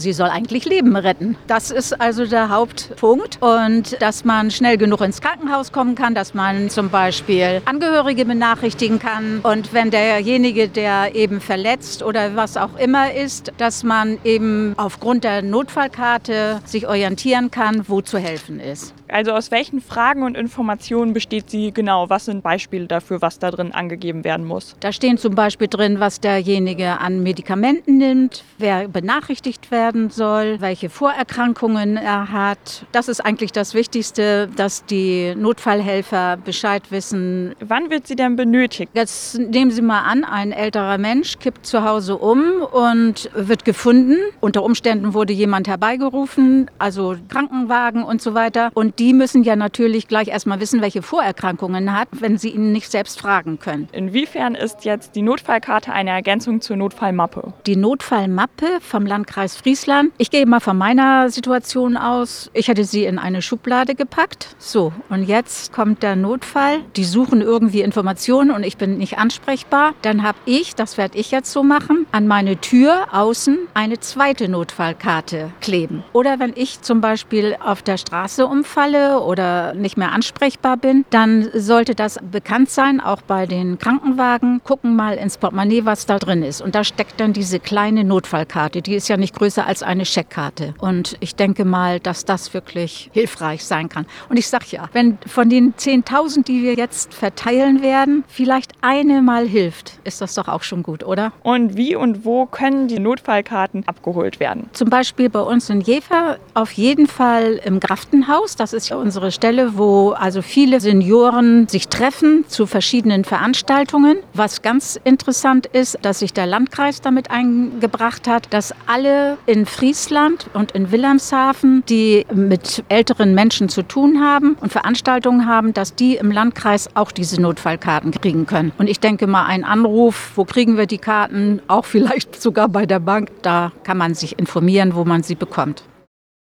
Sie soll eigentlich Leben retten. Das ist also der Hauptpunkt. Und dass man schnell genug ins Krankenhaus kommen kann, dass man zum Beispiel Angehörige benachrichtigen kann. Und wenn derjenige, der eben verletzt oder was auch immer ist, dass man eben aufgrund der Notfallkarte sich orientieren kann, wo zu helfen ist. Also aus welchen Fragen und Informationen besteht sie genau? Was sind Beispiele dafür, was da drin angegeben werden muss? Da stehen zum Beispiel drin, was derjenige an Medikamenten nimmt, wer benachrichtigt werden soll, welche Vorerkrankungen er hat. Das ist eigentlich das Wichtigste, dass die Notfallhelfer Bescheid wissen. Wann wird sie denn benötigt? Jetzt nehmen Sie mal an, ein älterer Mensch kippt zu Hause um und wird gefunden. Unter Umständen wurde jemand herbeigerufen, also Krankenwagen und so weiter. Und die müssen ja natürlich gleich erstmal wissen, welche Vorerkrankungen er hat, wenn sie ihn nicht selbst fragen können. Inwiefern ist jetzt die Notfallkarte eine Ergänzung zur Notfallmappe? Die Notfallmappe vom Landkreis Friesland. Ich gehe mal von meiner Situation aus. Ich hätte sie in eine Schublade gepackt. So, und jetzt kommt der Notfall. Die suchen irgendwie Informationen und ich bin nicht ansprechbar. Dann habe ich, das werde ich jetzt so machen, an meine Tür außen eine zweite Notfallkarte kleben. Oder wenn ich zum Beispiel auf der Straße umfalle oder nicht mehr ansprechbar bin, dann sollte das bekannt sein, auch bei den Krankenwagen. Gucken mal ins Portemonnaie, was da drin ist. Und da steckt dann diese kleine Notfallkarte. Die ist ja nicht größer als eine Scheckkarte. Und ich denke mal, dass das wirklich hilfreich sein kann. Und ich sage ja, wenn von den 10.000, die wir jetzt verteilen werden, vielleicht eine mal hilft, ist das doch auch schon gut, oder? Und wie und wo können die Notfallkarten abgeholt werden? Zum Beispiel bei uns in Jever auf jeden Fall im Graftenhaus. Das ist ja unsere Stelle, wo also viele Senioren sich treffen zu verschiedenen Veranstaltungen. Was ganz interessant ist, dass sich der Landkreis damit eingebracht hat, dass alle in Friesland und in Wilhelmshaven, die mit älteren Menschen zu tun haben und Veranstaltungen haben, dass die im Landkreis auch diese Notfallkarten kriegen können. Und ich denke mal, ein Anruf, wo kriegen wir die Karten, auch vielleicht sogar bei der Bank, da kann man sich informieren, wo man sie bekommt.